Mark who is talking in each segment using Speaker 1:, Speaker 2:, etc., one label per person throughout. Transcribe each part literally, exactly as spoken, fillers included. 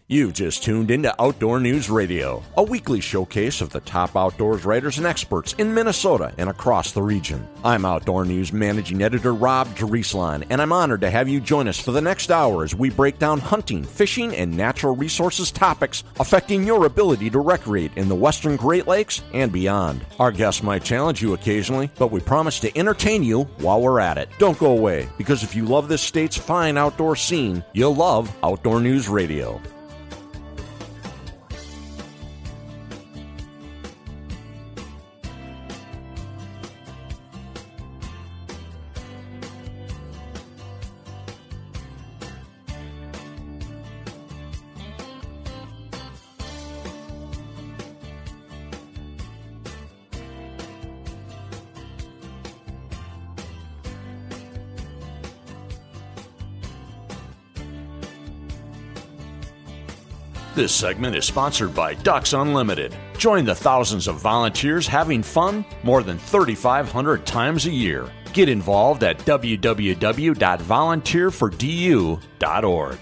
Speaker 1: You've just tuned into Outdoor News Radio, a weekly showcase of the top outdoors writers and experts in Minnesota and across the region. I'm Outdoor News Managing Editor Rob Drieslein, and I'm honored to have you join us for the next hour as we break down hunting, fishing, and natural resources topics affecting your ability to recreate in the Western Great Lakes and beyond. Our guests might challenge you occasionally, but we promise to entertain you while we're at it. Don't go away, because if you love this state's fine outdoor scene, you'll love Outdoor News Radio. This segment is sponsored by Ducks Unlimited. Join the thousands of volunteers having fun more than thirty-five hundred times a year. Get involved at w w w dot volunteer for d u dot org.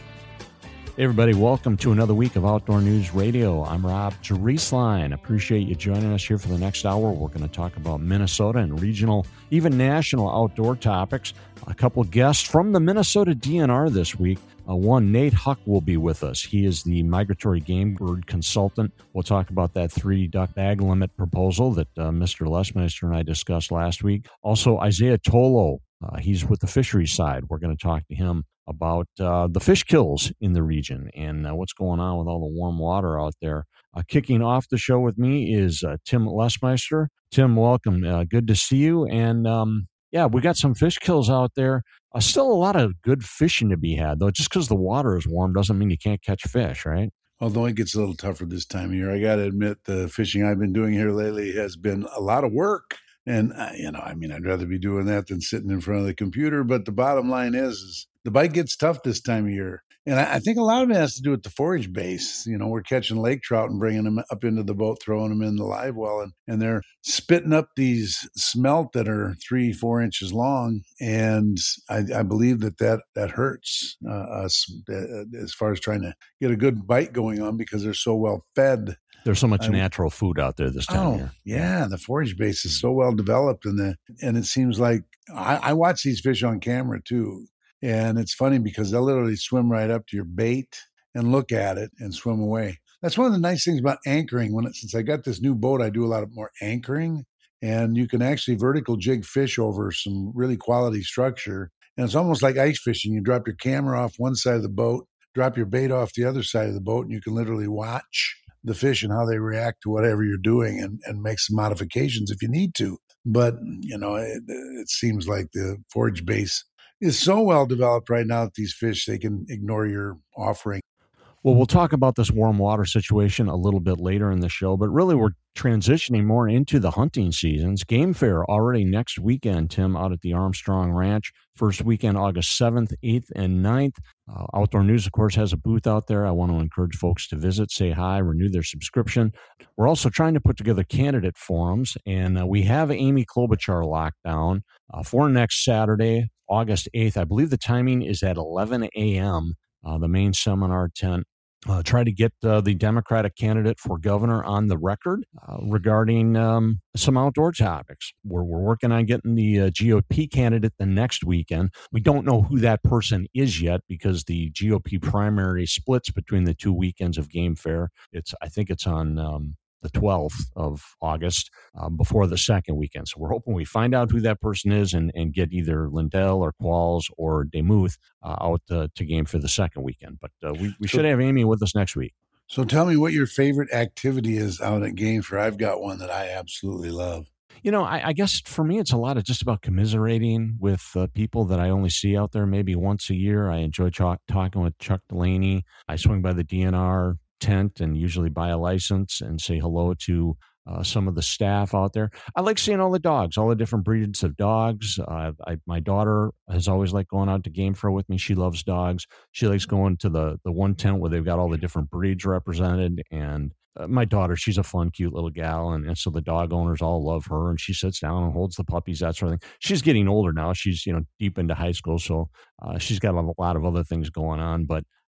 Speaker 1: Hey everybody, welcome to another week of Outdoor News Radio. I'm Rob Drieslein. Appreciate you joining us here for the next hour. We're going to talk about Minnesota and regional, even national outdoor topics. A couple guests from the Minnesota D N R this week. Uh, one, Nate Huck will be with us. He is the migratory game bird consultant. We'll talk about that three duck bag limit proposal that uh, Mister Lesmeister and I discussed last week. Also, Isaiah Tolo, uh, he's with the fisheries side. We're going to talk to him about uh, the fish kills in the region and uh, what's going on with all the warm water out there. Uh, kicking off the show with me is uh, Tim Lesmeister. Tim, welcome. Uh, good to see you. And um, yeah, we got some fish kills out there. Uh, still a lot of good fishing to be had, though. Just because the water is warm doesn't mean you can't catch fish, right?
Speaker 2: Although it gets a little tougher this time of year. I got to admit, the fishing I've been doing here lately has been a lot of work. And, uh, you know, I mean, I'd rather be doing that than sitting in front of the computer. But the bottom line is, is the bite gets tough this time of year. And I, I think a lot of it has to do with the forage base. You know, we're catching lake trout and bringing them up into the boat, throwing them in the live well, and, and they're spitting up these smelt that are three, four inches long. And I, I believe that that, that hurts uh, us uh, as far as trying to get a good bite going on because they're so well fed.
Speaker 1: There's so much
Speaker 2: I,
Speaker 1: natural food out there this time
Speaker 2: oh,
Speaker 1: of year.
Speaker 2: Yeah, the forage base is so well developed, and the and it seems like I, I watch these fish on camera too. And it's funny because they'll literally swim right up to your bait and look at it and swim away. That's one of the nice things about anchoring. When it, since I got this new boat, I do a lot of more anchoring, and you can actually vertical jig fish over some really quality structure. And it's almost like ice fishing. You drop your camera off one side of the boat, drop your bait off the other side of the boat, and you can literally watch the fish and how they react to whatever you're doing and, and make some modifications if you need to. But, you know, it, it seems like the forage base is so well developed right now that these fish, they can ignore your offering.
Speaker 1: Well, we'll talk about this warm water situation a little bit later in the show, but really we're transitioning more into the hunting seasons. Game Fair already next weekend, Tim, out at the Armstrong Ranch. First weekend, August seventh, eighth, and ninth. Uh, Outdoor News, of course, has a booth out there. I want to encourage folks to visit, say hi, renew their subscription. We're also trying to put together candidate forums, and uh, we have Amy Klobuchar locked down uh, for next Saturday, August eighth. I believe the timing is at eleven a.m., uh, the main seminar tent. Uh, try to get uh, the Democratic candidate for governor on the record uh, regarding um, some outdoor topics. We're, we're working on getting the uh, G O P candidate the next weekend. We don't know who that person is yet because the G O P primary splits between the two weekends of Game Fair. It's I think it's on um, the twelfth of August uh, before the second weekend. So we're hoping we find out who that person is and, and get either Lindell or Qualls or Demuth uh, out uh, to game for the second weekend. But uh, we, we should have Amy with us next week.
Speaker 2: So tell me what your favorite activity is out at Game Fair. I've got one that I absolutely love.
Speaker 1: You know, I, I guess for me, it's a lot of just about commiserating with uh, people that I only see out there maybe once a year. I enjoy talk, talking with Chuck Delaney. I swing by the D N R tent and usually buy a license and say hello to uh, some of the staff out there. I like seeing all the dogs, all the different breeds of dogs. Uh, I, my daughter has always liked going out to Game Fair with me. She loves dogs. She likes going to the the one tent where they've got all the different breeds represented. And uh, my daughter, she's a fun, cute little gal. And, and so the dog owners all love her. And she sits down and holds the puppies, that sort of thing. She's getting older now. She's, you know, deep into high school. So uh, she's got a lot of other things going on. But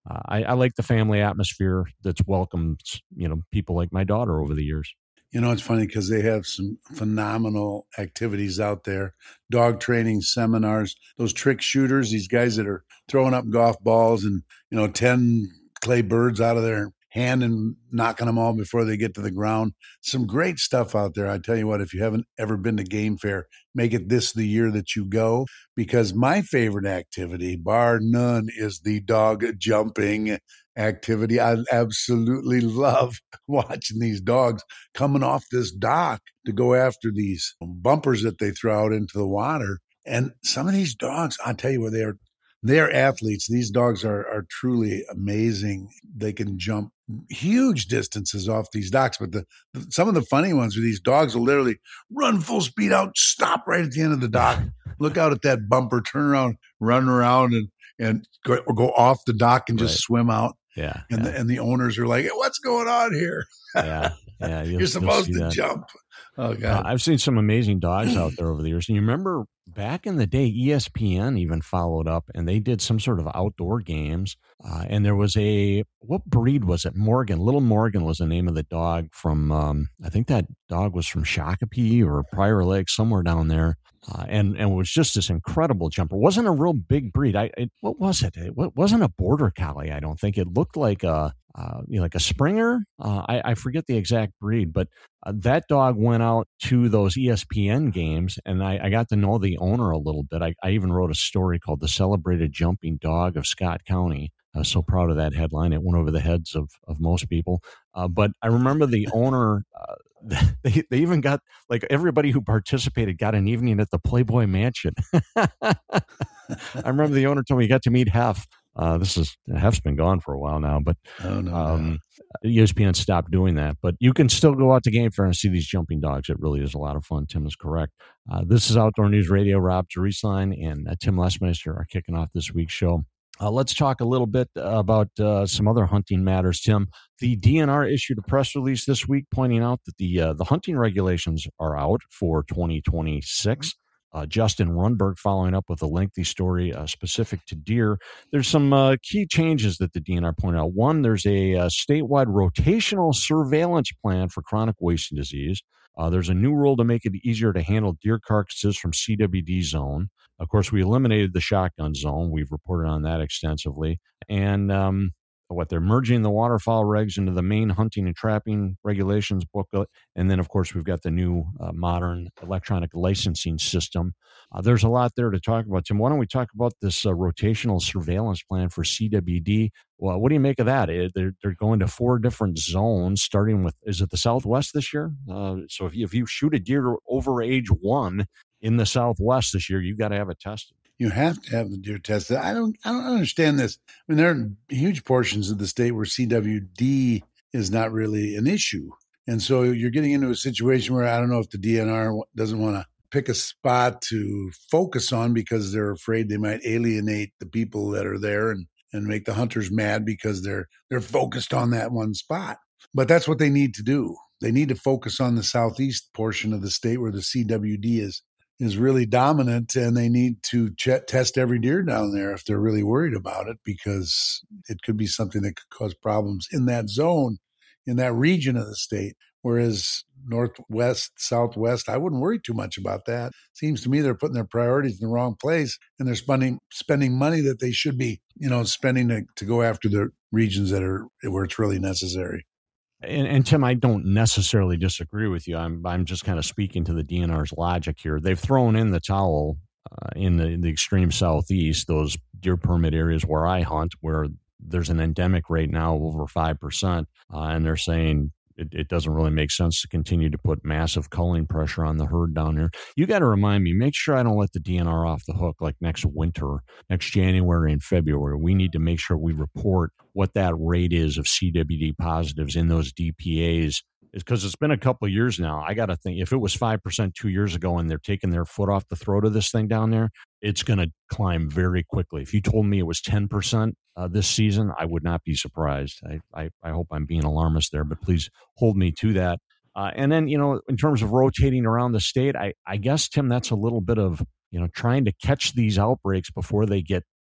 Speaker 1: uh, I, I like the family atmosphere that's welcomed, you know, people like my daughter over the years.
Speaker 2: You know, it's funny because they have some phenomenal activities out there. Dog training seminars, those trick shooters, these guys that are throwing up golf balls and, you know, ten clay birds out of their hand and knocking them all before they get to the ground. Some great stuff out there. I tell you what, if you haven't ever been to Game Fair, make it this the year that you go, because my favorite activity, bar none, is the dog jumping activity. I absolutely love watching these dogs coming off this dock to go after these bumpers that they throw out into the water. And some of these dogs, I'll tell you what, they are they're athletes. These dogs are are truly amazing. They can jump huge distances off these docks. But the, the some of the funny ones are these dogs will literally run full speed out, stop right at the end of the dock, look out at that bumper, turn around, run around, and and go, or go off the dock and just right. swim out.
Speaker 1: Yeah,
Speaker 2: and
Speaker 1: yeah.
Speaker 2: the and the owners are like, hey, "What's going on here?"
Speaker 1: Yeah, yeah.
Speaker 2: You're supposed to that. jump. Oh God!
Speaker 1: Uh, I've seen some amazing dogs out there over the years. And you remember back in the day, E S P N even followed up, and they did some sort of outdoor games. Uh, and there was a what breed was it? Morgan, Little Morgan was the name of the dog from. Um, I think that dog was from Shakopee or Prior Lake, somewhere down there. Uh, and and it was just this incredible jumper. It wasn't a real big breed. I it, what was it? It wasn't a border collie. I don't think it looked like a uh, you know, like a Springer. Uh, I, I forget the exact breed, but uh, that dog went out to those E S P N games, and I, I got to know the owner a little bit. I, I even wrote a story called "The Celebrated Jumping Dog of Scott County." I was so proud of that headline. It went over the heads of of most people. Uh, but I remember the owner. Uh, They they even got, like, everybody who participated got an evening at the Playboy Mansion. I remember the owner told me he got to meet Hef. Uh, this is Hef's been gone for a while now, but
Speaker 2: oh, no,
Speaker 1: um,
Speaker 2: no.
Speaker 1: E S P N stopped doing that. But you can still go out to Game Fair and see these jumping dogs. It really is a lot of fun. Tim is correct. Uh, this is Outdoor News Radio. Rob Drieslein and uh, Tim Lesmeister are kicking off this week's show. Uh, let's talk a little bit about uh, some other hunting matters, Tim. The D N R issued a press release this week pointing out that the uh, the hunting regulations are out for twenty twenty-six. Uh, Justin Rundberg following up with a lengthy story uh, specific to deer. There's some uh, key changes that the D N R pointed out. One, there's a, a statewide rotational surveillance plan for chronic wasting disease. Uh, there's a new rule to make it easier to handle deer carcasses from C W D zone. Of course, we eliminated the shotgun zone. We've reported on that extensively. And um, what they're merging the waterfowl regs into the main hunting and trapping regulations booklet. And then, of course, we've got the new uh, modern electronic licensing system. Uh, there's a lot there to talk about. Tim, why don't we talk about this uh, rotational surveillance plan for C W D? Well, what do you make of that? It, they're, they're going to four different zones, starting with, is it the Southwest this year? Uh, so if you, if you shoot a deer over age one in the Southwest this year, you've got to have it tested.
Speaker 2: You have to have the deer tested. I don't I don't understand this. I mean, there are huge portions of the state where C W D is not really an issue. And so you're getting into a situation where I don't know if the D N R doesn't want to pick a spot to focus on because they're afraid they might alienate the people that are there and, and make the hunters mad because they're they're focused on that one spot. But that's what they need to do. They need to focus on the southeast portion of the state where the C W D is is really dominant, and they need to ch- test every deer down there if they're really worried about it, because it could be something that could cause problems in that zone, in that region of the state. Whereas northwest, southwest, I wouldn't worry too much about that. Seems to me they're putting their priorities in the wrong place, and they're spending spending money that they should be, you know, spending to, to go after the regions that are where it's really necessary.
Speaker 1: And, and Tim, I don't necessarily disagree with you. I'm I'm just kind of speaking to the D N R's logic here. They've thrown in the towel uh, in the in the extreme southeast, those deer permit areas where I hunt, where there's an endemic rate now of over five percent, uh, and they're saying it, it doesn't really make sense to continue to put massive culling pressure on the herd down there. You got to remind me, make sure I don't let the D N R off the hook like next winter, next January and February. We need to make sure we report what that rate is of C W D positives in those D P As, is because it's been a couple of years now. I got to think, if it was five percent two years ago and they're taking their foot off the throat of this thing down there, it's going to climb very quickly. If you told me it was ten percent uh, this season, I would not be surprised. I, I, I hope I'm being alarmist there, but please hold me to that. Uh, and then, you know, in terms of rotating around the state, I, I guess, Tim, that's a little bit of, you know, trying to catch these outbreaks before they get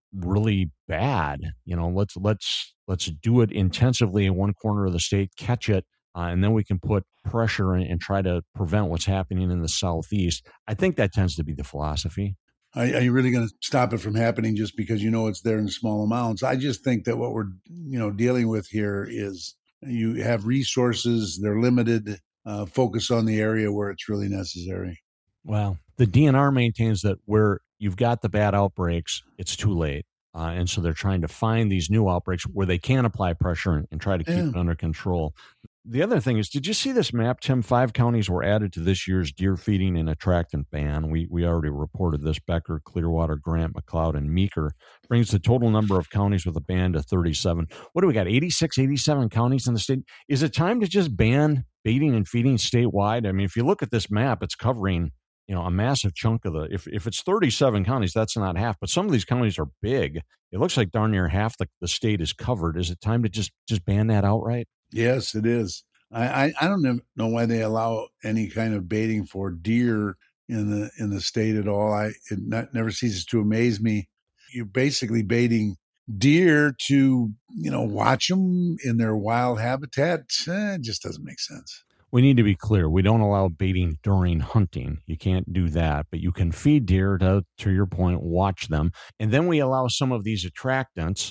Speaker 1: really bad. You know, let's let's let's do it intensively in one corner of the state, catch it, uh, and then we can put pressure and, and try to prevent what's happening in the southeast. I think that tends to be the philosophy.
Speaker 2: Are, are you really going to stop it from happening just because you know it's there in small amounts? I just think that what we're you know dealing with here is you have resources, they're limited. Uh, focus on the area where it's really necessary.
Speaker 1: Well, the D N R maintains that where you've got the bad outbreaks, it's too late. Uh, and so they're trying to find these new outbreaks where they can apply pressure and, and try to keep
Speaker 2: Yeah.
Speaker 1: it under control. The other thing is, did you see this map, Tim? Five counties were added to this year's deer feeding and attractant ban. We we already reported this. Becker, Clearwater, Grant, McLeod, and Meeker brings the total number of counties with a ban to thirty-seven. What do we got, eighty-six, eighty-seven counties in the state? Is it time to just ban baiting and feeding statewide? I mean, if you look at this map, it's covering, you know, a massive chunk of the, if, if it's thirty-seven counties, that's not half, but some of these counties are big. It looks like darn near half the, the state is covered. Is it time to just, just ban that outright?
Speaker 2: Yes, it is. I, I, I don't know why they allow any kind of baiting for deer in the in the state at all. I it not, never ceases to amaze me. You're basically baiting deer to, you know, watch them in their wild habitat. Eh, it just doesn't make sense.
Speaker 1: We need to be clear. We don't allow baiting during hunting. You can't do that, but you can feed deer to, to your point, watch them. And then we allow some of these attractants,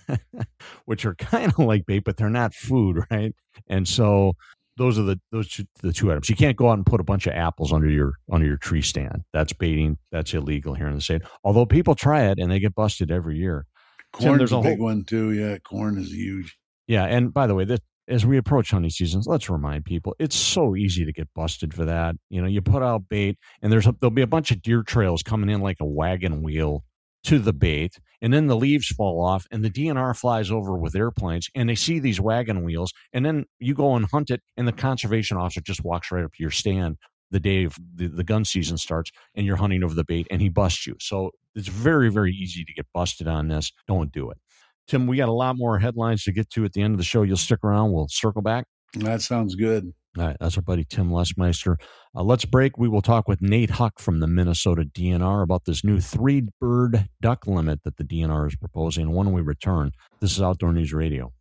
Speaker 1: which are kind of like bait, but they're not food, right? And so those are the those two, the two items. You can't go out and put a bunch of apples under your under your tree stand. That's baiting. That's illegal here in the state. Although people try it and they get busted every year.
Speaker 2: Corn's
Speaker 1: Tim, there's
Speaker 2: a,
Speaker 1: a
Speaker 2: big
Speaker 1: whole,
Speaker 2: one too. Yeah, corn is huge.
Speaker 1: Yeah, and by the way, this, as we approach hunting seasons, let's remind people it's so easy to get busted for that. You know, you put out bait, and there's a, there'll be a bunch of deer trails coming in like a wagon wheel to the bait, and then the leaves fall off, and the D N R flies over with airplanes, and they see these wagon wheels, and then you go and hunt it, and the conservation officer just walks right up to your stand the day of the, the gun season starts, and you're hunting over the bait, and he busts you. So it's very, very easy to get busted on this. Don't do it. Tim, we got a lot more headlines to get to at the end of the show. You'll stick around. We'll circle back.
Speaker 2: That sounds good.
Speaker 1: All right. That's our buddy Tim Lesmeister. Uh, let's break. We will talk with Nate Huck from the Minnesota D N R about this new three-bird duck limit that the D N R is proposing. When we return, this is Outdoor News Radio.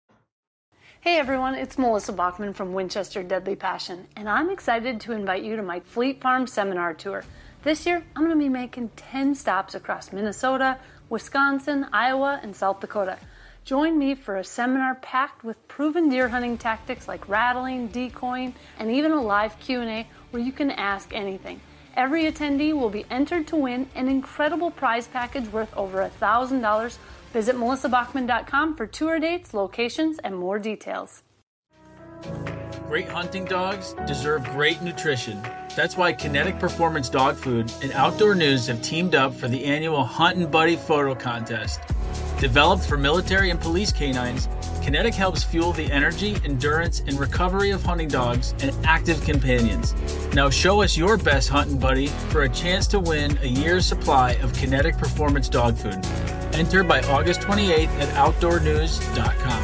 Speaker 3: Hey everyone, it's Melissa Bachman from Winchester Deadly Passion, and I'm excited to invite you to my Fleet Farm Seminar Tour. This year, I'm going to be making ten stops across Minnesota, Wisconsin, Iowa, and South Dakota. Join me for a seminar packed with proven deer hunting tactics like rattling, decoying, and even a live Q and A where you can ask anything. Every attendee will be entered to win an incredible prize package worth over one thousand dollars. Visit melissa bachman dot com for tour dates, locations, and more details.
Speaker 4: Great hunting dogs deserve great nutrition. That's why Kinetic Performance Dog Food and Outdoor News have teamed up for the annual Huntin' Buddy Photo Contest. Developed for military and police canines, Kinetic helps fuel the energy, endurance, and recovery of hunting dogs and active companions. Now show us your best hunting buddy for a chance to win a year's supply of Kinetic Performance Dog Food. Enter by August twenty-eighth at outdoor news dot com.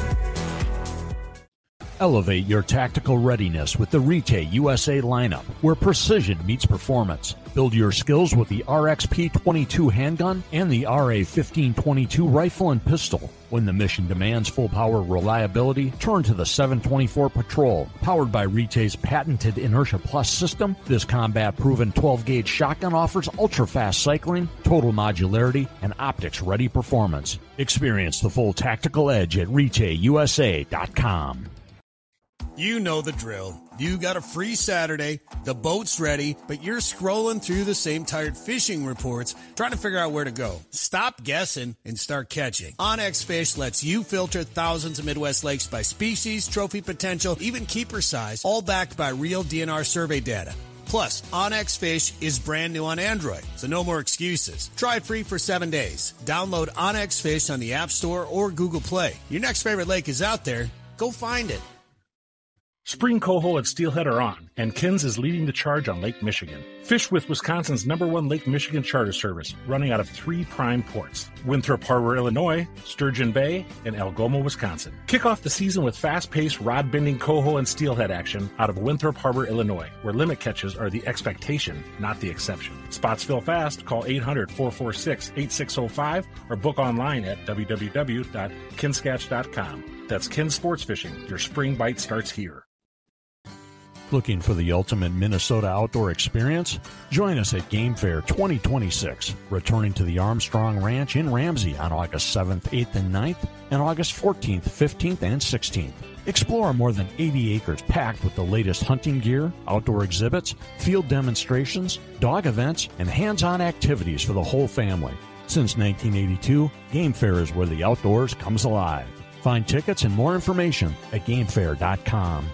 Speaker 1: Elevate your tactical readiness with the Rite U S A lineup, where precision meets performance. Build your skills with the R X P twenty-two handgun and the R A fifteen twenty-two rifle and pistol. When the mission demands full power reliability, turn to the seven twenty-four Patrol. Powered by Rite's patented Inertia Plus system, this combat-proven twelve gauge shotgun offers ultra-fast cycling, total modularity, and optics-ready performance. Experience the full tactical edge at rite u s a dot com.
Speaker 5: You know the drill. You got a free Saturday, the boat's ready, but you're scrolling through the same tired fishing reports trying to figure out where to go. Stop guessing and start catching. OnX Fish lets you filter thousands of Midwest lakes by species, trophy potential, even keeper size, all backed by real D N R survey data. Plus, OnX Fish is brand new on Android, so no more excuses. Try it free for seven days. Download OnX Fish on the App Store or Google Play. Your next favorite lake is out there. Go find it.
Speaker 6: Spring coho and steelhead are on, and Kins is leading the charge on Lake Michigan. Fish with Wisconsin's number one Lake Michigan charter service, running out of three prime ports: Winthrop Harbor, Illinois, Sturgeon Bay, and Algoma, Wisconsin. Kick off the season with fast-paced rod-bending coho and steelhead action out of Winthrop Harbor, Illinois, where limit catches are the expectation, not the exception. Spots fill fast. Call eight hundred, four four six, eight six zero five or book online at w w w dot kinskatch dot com. That's Kin Sports Fishing. Your spring bite starts here.
Speaker 1: Looking for the ultimate Minnesota outdoor experience? Join us at Game Fair twenty twenty-six, returning to the Armstrong Ranch in Ramsey on August seventh, eighth, and ninth, and August fourteenth, fifteenth, and sixteenth. Explore more than eighty acres packed with the latest hunting gear, outdoor exhibits, field demonstrations, dog events, and hands-on activities for the whole family. Since nineteen eighty-two, Game Fair is where the outdoors comes alive. Find tickets and more information at game fair dot com.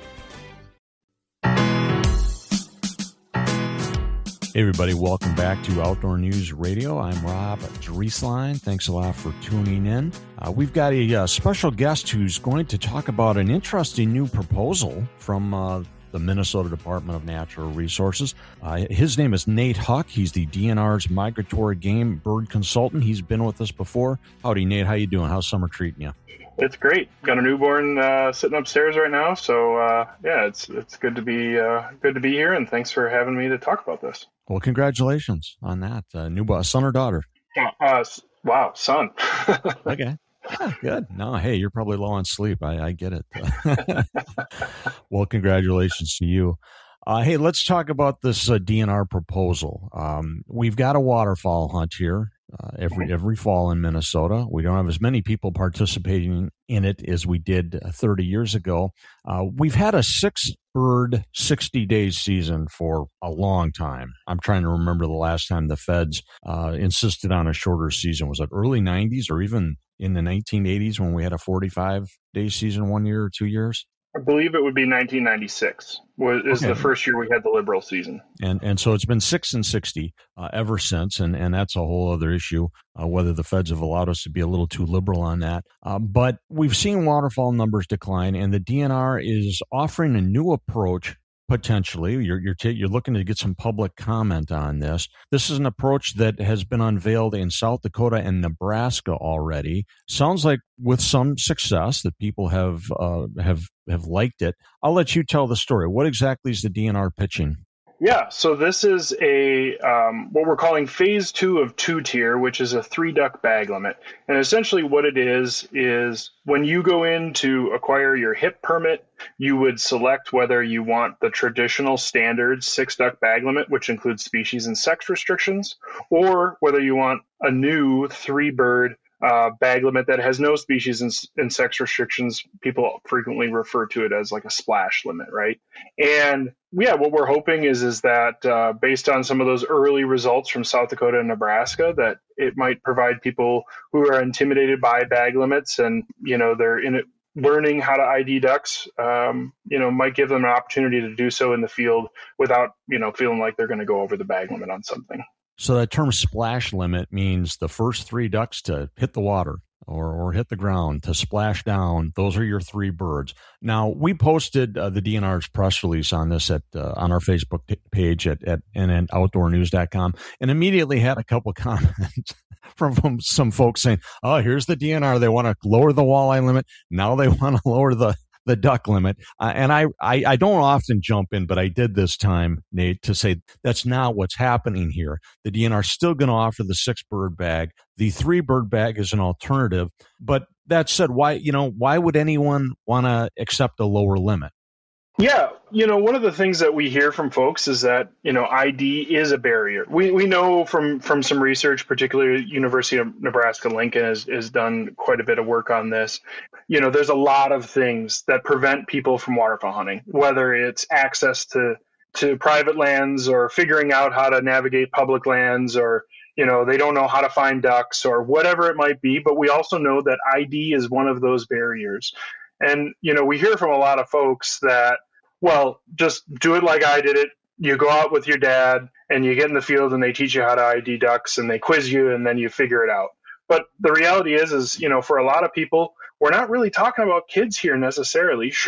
Speaker 1: Hey everybody, welcome back to Outdoor News Radio. I'm Rob Drieslein. Thanks a lot for tuning in. Uh, we've got a uh, special guest who's going to talk about an interesting new proposal from uh, the Minnesota Department of Natural Resources. Uh, his name is Nate Huck. He's the D N R's migratory game bird consultant. He's been with us before. Howdy, Nate. How you doing? How's summer treating you?
Speaker 7: It's great. Got a newborn uh, sitting upstairs right now, so uh, yeah, it's it's good to be uh, good to be here, and thanks for having me to talk about this.
Speaker 1: Well, congratulations on that. Uh, new son or daughter?
Speaker 7: Uh, wow, son.
Speaker 1: Okay. Yeah, good. No, hey, you're probably low on sleep. I, I get it. Well, congratulations to you. Uh, hey, let's talk about this uh, D N R proposal. Um, we've got a waterfowl hunt here uh, every every fall in Minnesota. We don't have as many people participating in it as we did uh, thirty years ago. Uh, we've had a six-bird, sixty-day season for a long time. I'm trying to remember the last time the feds uh, insisted on a shorter season. Was it early nineties or even in the nineteen eighties when we had a forty-five day season one year or two years?
Speaker 7: I believe it would be nineteen ninety-six. Was is okay. The first year we had the liberal season,
Speaker 1: and and so it's been six and sixty uh, ever since, and and that's a whole other issue uh, whether the feds have allowed us to be a little too liberal on that. Um, but we've seen waterfowl numbers decline, and the D N R is offering a new approach. Potentially, you're you're t- you're looking to get some public comment on this. This is an approach that has been unveiled in South Dakota and Nebraska already. Sounds like with some success that people have uh, have have liked it. I'll let you tell the story. What exactly is the D N R pitching?
Speaker 7: Yeah, so this is a um, what we're calling phase two of two tier, which is a three duck bag limit. And essentially what it is, is when you go in to acquire your H I P permit, you would select whether you want the traditional standard six duck bag limit, which includes species and sex restrictions, or whether you want a new three bird Uh, bag limit that has no species and, and sex restrictions. People frequently refer to it as like a splash limit, right? And yeah, what we're hoping is is that uh, based on some of those early results from South Dakota and Nebraska, that it might provide people who are intimidated by bag limits and, you know, they're in it learning how to I D ducks, um, you know, might give them an opportunity to do so in the field without, you know, feeling like they're going to go over the bag limit on something.
Speaker 1: So that term splash limit means the first three ducks to hit the water or, or hit the ground, to splash down. Those are your three birds. Now, we posted uh, the D N R's press release on this at uh, on our Facebook page at, at N N outdoor news dot com and immediately had a couple comments from, from some folks saying, oh, here's the D N R. They want to lower the walleye limit. Now they want to lower the the duck limit. Uh, and I, I, I don't often jump in, but I did this time, Nate, to say that's not what's happening here. The D N R is still going to offer the six bird bag. The three bird bag is an alternative. But that said, why, you know, why would anyone want to accept a lower limit?
Speaker 7: Yeah, you know, one of the things that we hear from folks is that, you know, I D is a barrier. We we know from from some research, particularly University of Nebraska Lincoln has, has done quite a bit of work on this. You know, there's a lot of things that prevent people from waterfowl hunting, whether it's access to to private lands or figuring out how to navigate public lands, or, you know, they don't know how to find ducks or whatever it might be. But we also know that I D is one of those barriers. And, you know, we hear from a lot of folks that, well, just do it like I did it. You go out with your dad and you get in the field and they teach you how to I D ducks and they quiz you and then you figure it out. But the reality is, is, you know, for a lot of people, we're not really talking about kids here necessarily. Sure,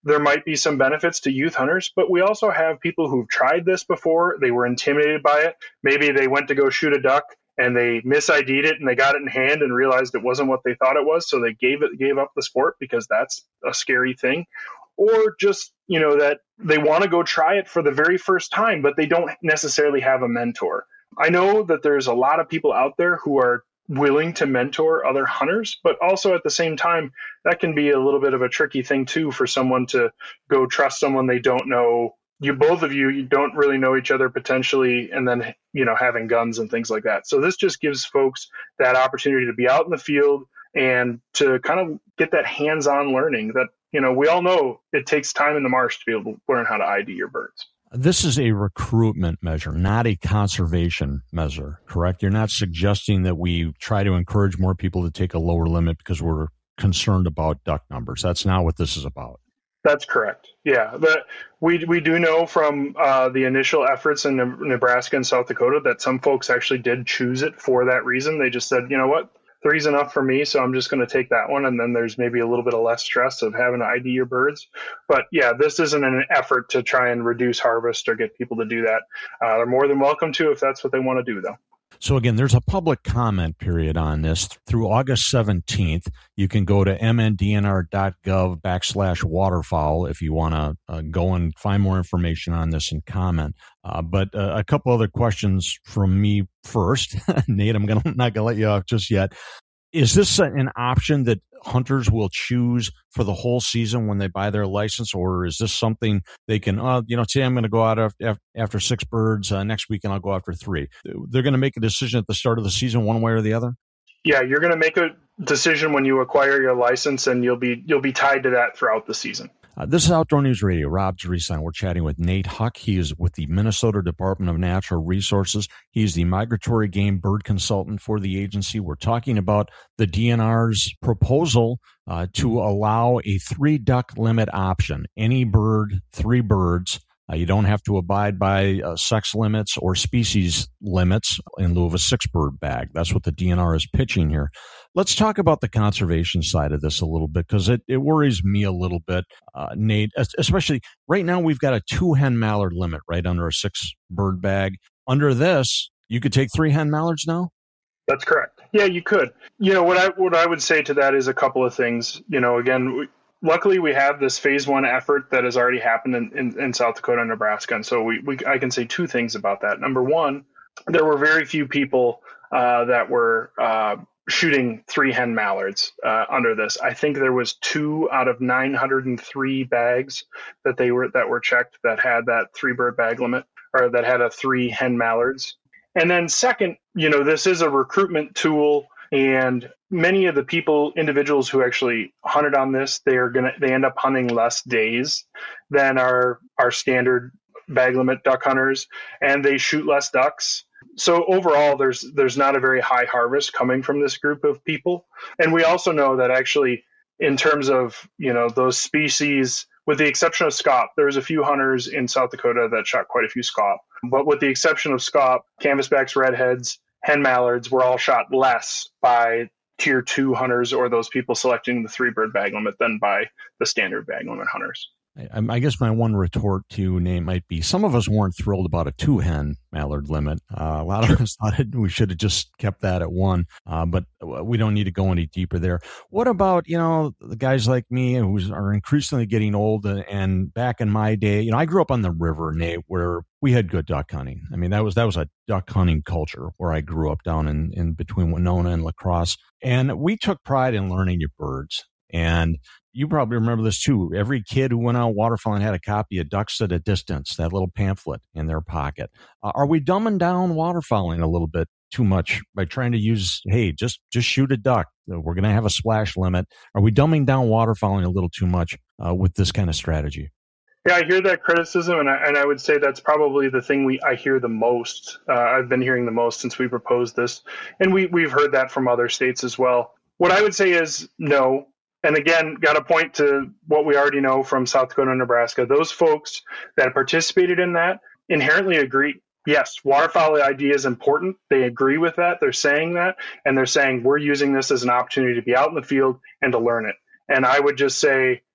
Speaker 7: there might be some benefits to youth hunters, but we also have people who've tried this before. They were intimidated by it. Maybe they went to go shoot a duck and they mis I D'd it and they got it in hand and realized it wasn't what they thought it was. So they gave it, gave up the sport because that's a scary thing. Or just, you know, that they want to go try it for the very first time, but they don't necessarily have a mentor. I know that there's a lot of people out there who are willing to mentor other hunters, but also at the same time, that can be a little bit of a tricky thing too for someone to go trust someone they don't know. You, both of you, you don't really know each other potentially, and then, you know, having guns and things like that. So this just gives folks that opportunity to be out in the field and to kind of get that hands-on learning that, you know, we all know it takes time in the marsh to be able to learn how to I D your birds.
Speaker 1: This is a recruitment measure, not a conservation measure, correct? You're not suggesting that we try to encourage more people to take a lower limit because we're concerned about duck numbers. That's not what this is about.
Speaker 7: That's correct. Yeah, but we we do know from uh, the initial efforts in Nebraska and South Dakota that some folks actually did choose it for that reason. They just said, you know what, three's enough for me, so I'm just going to take that one. And then there's maybe a little bit of less stress of having to I D your birds. But yeah, this isn't an effort to try and reduce harvest or get people to do that. Uh, they're more than welcome to if that's what they want to do, though.
Speaker 1: So again, there's a public comment period on this through August seventeenth. You can go to mndnr.gov backslash waterfowl if you want to uh, go and find more information on this and comment. Uh, but uh, a couple other questions from me first. Nate, I'm gonna, not going to let you off just yet. Is this an option that hunters will choose for the whole season when they buy their license, or is this something they can, uh, you know, say I'm going to go out after, after six birds uh, next week and I'll go after three? They're going to make a decision at the start of the season one way or the other?
Speaker 7: Yeah, you're going to make a decision when you acquire your license, and you'll be you'll be tied to that throughout the season.
Speaker 1: Uh, this is Outdoor News Radio. Rob Dreesen. We're chatting with Nate Huck. He is with the Minnesota Department of Natural Resources. He's the migratory game bird consultant for the agency. We're talking about the D N R's proposal uh, to allow a three duck limit option. Any bird, three birds. Uh, you don't have to abide by uh, sex limits or species limits in lieu of a six-bird bag. That's what the D N R is pitching here. Let's talk about the conservation side of this a little bit, because it, it worries me a little bit, uh, Nate, especially right now we've got a two-hen mallard limit right under a six-bird bag. Under this, you could take three hen mallards now?
Speaker 7: That's correct. Yeah, you could. You know, what I what I would say to that is a couple of things. You know, again, we, luckily, we have this phase one effort that has already happened in, in, in South Dakota and Nebraska. And so we, we I can say two things about that. Number one, there were very few people uh, that were uh, shooting three hen mallards uh, under this. I think there was two out of nine hundred three bags that they were that were checked that had that three bird bag limit, or that had a three hen mallards. And then second, you know, this is a recruitment tool. And many of the people, individuals who actually hunted on this, they are gonna they end up hunting less days than our our standard bag limit duck hunters, and they shoot less ducks. So overall, there's there's not a very high harvest coming from this group of people. And we also know that actually, in terms of, you know, those species, with the exception of scaup, there's a few hunters in South Dakota that shot quite a few scaup. But with the exception of scaup, canvasbacks, redheads, hen mallards were all shot less by tier two hunters or those people selecting the three bird bag limit than by the standard bag limit hunters.
Speaker 1: I, I guess my one retort to you, Nate, might be some of us weren't thrilled about a two hen mallard limit. Uh, a lot of us thought it, we should have just kept that at one, uh, but we don't need to go any deeper there. What about, you know, the guys like me who are increasingly getting old, and, and back in my day, you know, I grew up on the river, Nate, where we had good duck hunting. I mean, that was that was a duck hunting culture where I grew up down in, in between Winona and La Crosse. And we took pride in learning your birds. And you probably remember this too. Every kid who went out waterfowling had a copy of Ducks at a Distance, that little pamphlet in their pocket. Uh, are we dumbing down waterfowling a little bit too much by trying to use, hey, just just shoot a duck? We're going to have a splash limit. Are we dumbing down waterfowling a little too much uh, with this kind of strategy?
Speaker 7: Yeah, I hear that criticism, and I, and I would say that's probably the thing we I hear the most. Uh, I've been hearing the most since we proposed this, and we, we've heard that from other states as well. What I would say is no. And again, got to point to what we already know from South Dakota and Nebraska. Those folks that participated in that inherently agree. Yes, waterfowl I D is important. They agree with that. They're saying that. And they're saying we're using this as an opportunity to be out in the field and to learn it. And I would just say,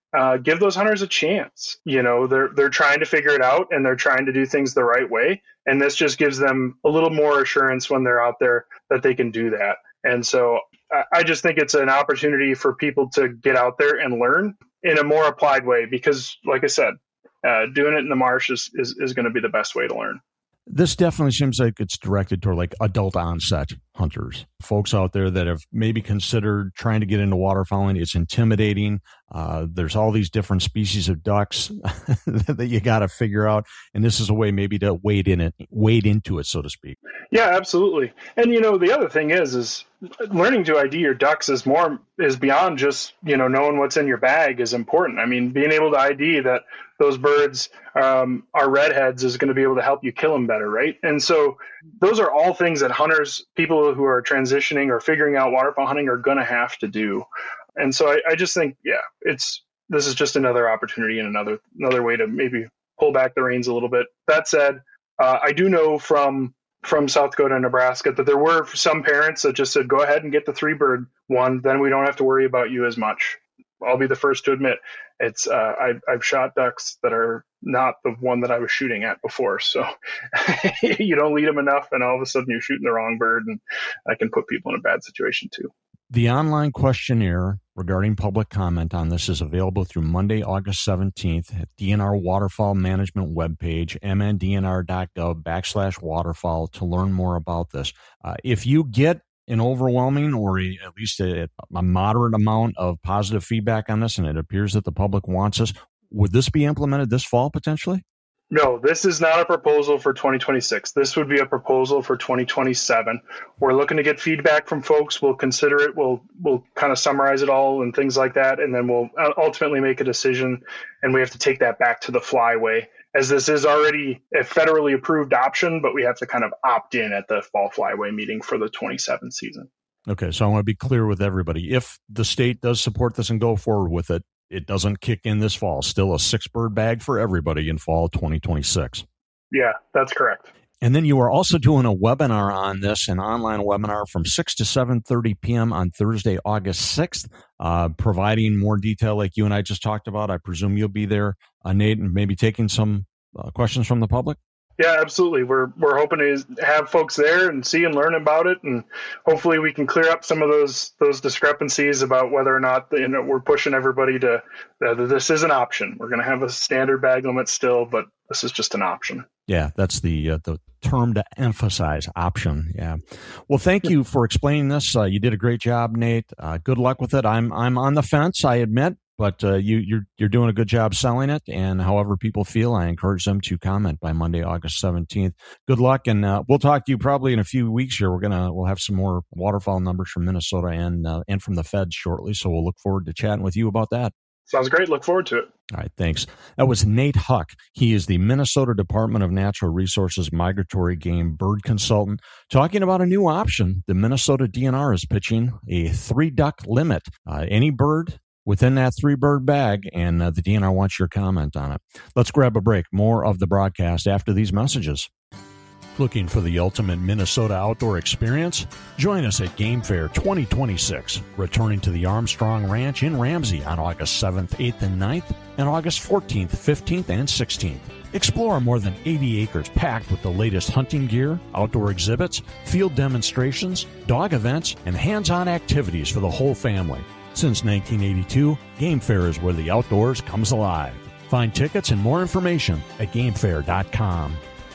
Speaker 7: uh, give those hunters a chance. You know, they're they're trying to figure it out, and they're trying to do things the right way. And this just gives them a little more assurance when they're out there that they can do that. And so I, I just think it's an opportunity for people to get out there and learn in a more applied way, because like I said, uh, doing it in the marsh is, is, is going to be the best way to learn.
Speaker 1: This definitely seems like it's directed toward like adult onset hunters, folks out there that have maybe considered trying to get into waterfowling. It's intimidating. Uh, there's all these different species of ducks that you got to figure out. And this is a way maybe to wade in it, wade into it, so to speak.
Speaker 7: Yeah, absolutely. And, you know, the other thing is, is learning to I D your ducks is more, is beyond just, you know, knowing what's in your bag is important. I mean, being able to I D that those birds um, are redheads is going to be able to help you kill them better, right? And so those are all things that hunters, people who are transitioning or figuring out waterfowl hunting are going to have to do. And so I, I just think, yeah, it's, this is just another opportunity and another, another way to maybe pull back the reins a little bit. That said, uh, I do know from, from South Dakota and Nebraska that there were some parents that just said, go ahead and get the three bird one. Then we don't have to worry about you as much. I'll be the first to admit it's, uh, I've, I've shot ducks that are not the one that I was shooting at before. So you don't lead them enough and all of a sudden you're shooting the wrong bird, and I can put people in a bad situation too.
Speaker 1: The online questionnaire regarding public comment on this is available through Monday, August seventeenth at D N R Waterfowl Management webpage, m n d n r dot gov backslash waterfowl to learn more about this. Uh, if you get an overwhelming or a, at least a, a moderate amount of positive feedback on this, and it appears that the public wants this, would this be implemented this fall potentially?
Speaker 7: No, this is not a proposal for twenty twenty-six. This would be a proposal for twenty twenty-seven. We're looking to get feedback from folks. We'll consider it. We'll we'll kind of summarize it all and things like that, and then we'll ultimately make a decision. And we have to take that back to the flyway, as this is already a federally approved option, but we have to kind of opt in at the fall flyway meeting for the twenty-seven season.
Speaker 1: Okay, so I want to be clear with everybody. If the state does support this and go forward with it, it doesn't kick in this fall. Still a six-bird bag for everybody in fall twenty twenty-six.
Speaker 7: Yeah, that's correct.
Speaker 1: And then you are also doing a webinar on this, an online webinar from six to seven thirty p.m. on Thursday, August sixth, uh, providing more detail like you and I just talked about. I presume you'll be there, uh, Nate, and maybe taking some uh, questions from the public?
Speaker 7: Yeah, absolutely. We're we're hoping to have folks there and see and learn about it, and hopefully we can clear up some of those those discrepancies about whether or not, you know, we're pushing everybody to uh, this is an option. We're going to have a standard bag limit still, but this is just an option.
Speaker 1: Yeah, that's the uh, the term to emphasize, option. Yeah. Well, thank you for explaining this. Uh, you did a great job, Nate. Uh, good luck with it. I'm I'm on the fence, I admit. But uh, you, you're you're doing a good job selling it, and however people feel, I encourage them to comment by Monday, August seventeenth. Good luck, and uh, we'll talk to you probably in a few weeks here. We're gonna we'll have some more waterfowl numbers from Minnesota and uh, and from the feds shortly, so we'll look forward to chatting with you about that.
Speaker 7: Sounds great. Look forward to it.
Speaker 1: All right, thanks. That was Nate Huck. He is the Minnesota Department of Natural Resources Migratory Game Bird Consultant, talking about a new option. The Minnesota D N R is pitching a three-duck limit. Uh, any bird within that three-bird bag, and uh, the D N R wants your comment on it. Let's grab a break. More of the broadcast after these messages. Looking for the ultimate Minnesota outdoor experience? Join us at Game Fair twenty twenty-six, returning to the Armstrong Ranch in Ramsey on August seventh, eighth, and ninth, and August fourteenth, fifteenth, and sixteenth. Explore more than eighty acres packed with the latest hunting gear, outdoor exhibits, field demonstrations, dog events, and hands-on activities for the whole family. Since nineteen eighty-two, Game Fair is where the outdoors comes alive. Find tickets and more information at game fair dot com.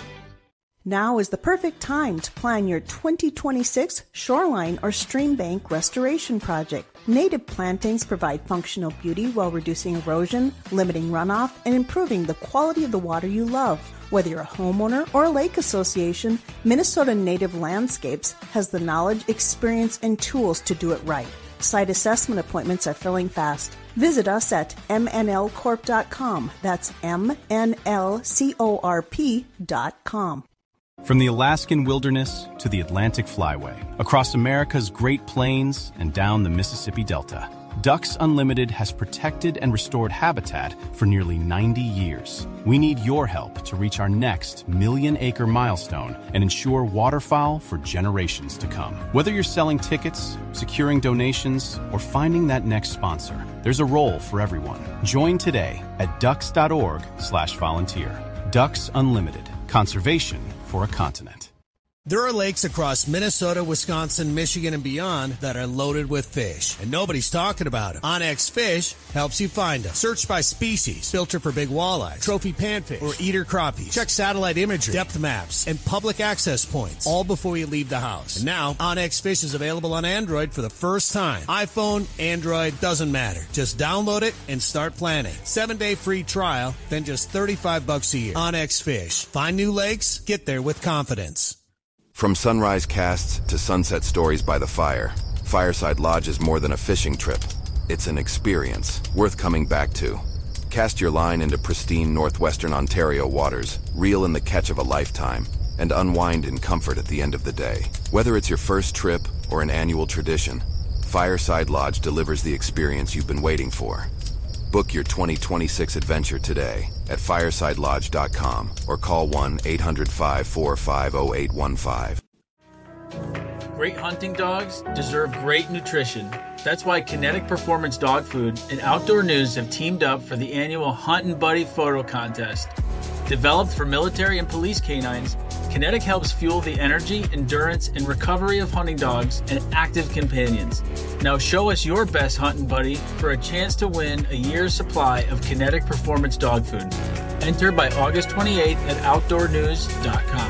Speaker 8: Now is the perfect time to plan your twenty twenty-six shoreline or stream bank restoration project. Native plantings provide functional beauty while reducing erosion, limiting runoff, and improving the quality of the water you love. Whether you're a homeowner or a lake association, Minnesota Native Landscapes has the knowledge, experience, and tools to do it right. Site assessment appointments are filling fast. Visit us at m n l corp dot com. That's m n l corp dot com.
Speaker 9: From the Alaskan wilderness to the Atlantic flyway, across America's Great Plains and down the Mississippi Delta, Ducks Unlimited has protected and restored habitat for nearly ninety years. We need your help to reach our next million-acre milestone and ensure waterfowl for generations to come. Whether you're selling tickets, securing donations, or finding that next sponsor, there's a role for everyone. Join today at ducks.org slash volunteer. Ducks Unlimited. Conservation for a continent.
Speaker 5: There are lakes across Minnesota, Wisconsin, Michigan, and beyond that are loaded with fish, and nobody's talking about them. OnX Fish helps you find them. Search by species, filter for big walleyes, trophy panfish, or eater crappies. Check satellite imagery, depth maps, and public access points, all before you leave the house. And now, OnX Fish is available on Android for the first time. iPhone, Android, doesn't matter. Just download it and start planning. Seven-day free trial, then just thirty-five bucks a year. OnX Fish. Find new lakes, get there with confidence.
Speaker 10: From sunrise casts to sunset stories by the fire, Fireside Lodge is more than a fishing trip. It's an experience worth coming back to. Cast your line into pristine northwestern Ontario waters, reel in the catch of a lifetime, and unwind in comfort at the end of the day. Whether it's your first trip or an annual tradition, Fireside Lodge delivers the experience you've been waiting for. Book your twenty twenty-six adventure today at fireside lodge dot com or call one eight hundred, five four five, zero eight one five.
Speaker 4: Great hunting dogs deserve great nutrition. That's why Kinetic Performance Dog Food and Outdoor News have teamed up for the annual Huntin' Buddy Photo Contest. Developed for military and police canines, Kinetic helps fuel the energy, endurance, and recovery of hunting dogs and active companions. Now show us your best hunting buddy for a chance to win a year's supply of Kinetic Performance Dog Food. Enter by August twenty-eighth at outdoor news dot com.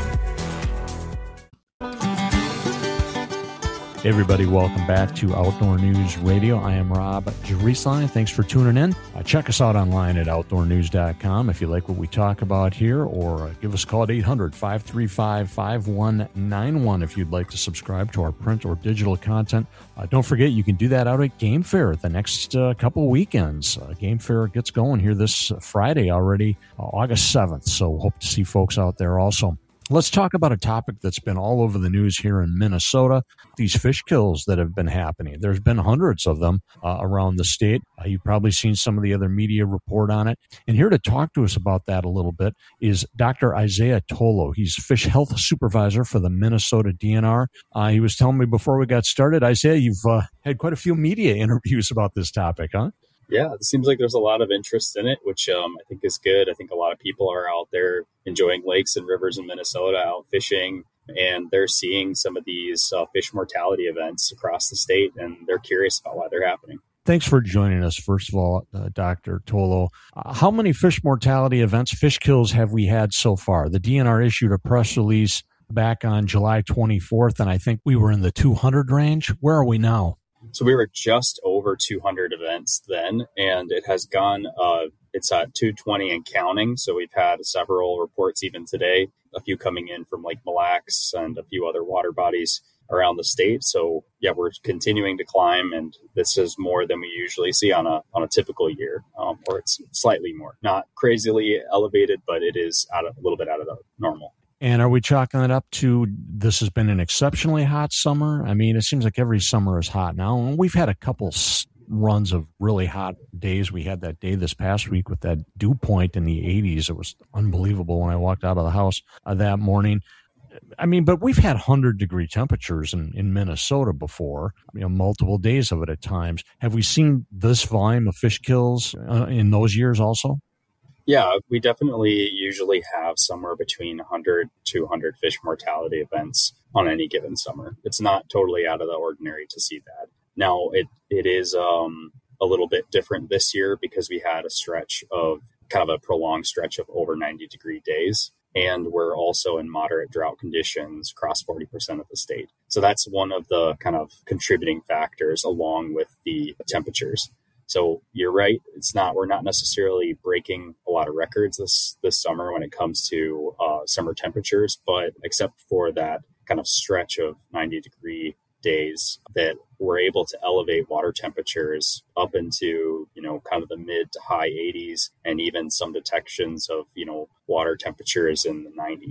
Speaker 1: Hey everybody, welcome back to Outdoor News Radio. I am Rob Jerusalem. Thanks for tuning in. Uh, check us out online at outdoor news dot com if you like what we talk about here, or uh, give us a call at eight hundred, five three five, five one nine one if you'd like to subscribe to our print or digital content. Uh, don't forget, you can do that out at Game Fair the next uh, couple weekends. Uh, Game Fair gets going here this Friday already, uh, August seventh, so hope to see folks out there also. Let's talk about a topic that's been all over the news here in Minnesota, these fish kills that have been happening. There's been hundreds of them uh, around the state. Uh, you've probably seen some of the other media report on it. And here to talk to us about that a little bit is Doctor Isaiah Tolo. He's Fish Health Supervisor for the Minnesota D N R. Uh, he was telling me before we got started, Isaiah, you've uh, had quite a few media interviews about this topic, huh?
Speaker 11: Yeah, it seems like there's a lot of interest in it, which um, I think is good. I think a lot of people are out there enjoying lakes and rivers in Minnesota, out fishing, and they're seeing some of these uh, fish mortality events across the state, and they're curious about why they're happening.
Speaker 1: Thanks for joining us, first of all, uh, Doctor Tolo. Uh, how many fish mortality events, fish kills, have we had so far? The D N R issued a press release back on July twenty-fourth, and I think we were in the two hundred range. Where are we now?
Speaker 11: So we were just over two hundred events then, and it has gone, uh, it's at two twenty and counting. So we've had several reports even today, a few coming in from Lake Mille Lacs and a few other water bodies around the state. So yeah, we're continuing to climb, and this is more than we usually see on a on a typical year, um, or it's slightly more, not crazily elevated, but it is out of, a little bit out of the normal.
Speaker 1: And are we chalking it up to this has been an exceptionally hot summer? I mean, it seems like every summer is hot now. And we've had a couple runs of really hot days. We had that day this past week with that dew point in the eighties. It was unbelievable when I walked out of the house uh, that morning. I mean, but we've had one hundred degree temperatures in, in Minnesota before, you know, multiple days of it at times. Have we seen this volume of fish kills uh, in those years also?
Speaker 11: Yeah, we definitely usually have somewhere between one hundred to two hundred fish mortality events on any given summer. It's not totally out of the ordinary to see that. Now, it it is um, a little bit different this year because we had a stretch of kind of a prolonged stretch of over ninety degree days. And we're also in moderate drought conditions across forty percent of the state. So that's one of the kind of contributing factors along with the temperatures. So you're right. It's not, we're not necessarily breaking a lot of records this, this summer when it comes to uh, summer temperatures, but except for that kind of stretch of ninety degree days that we're able to elevate water temperatures up into, you know, kind of the mid to high eighties, and even some detections of, you know, water temperatures in the nineties.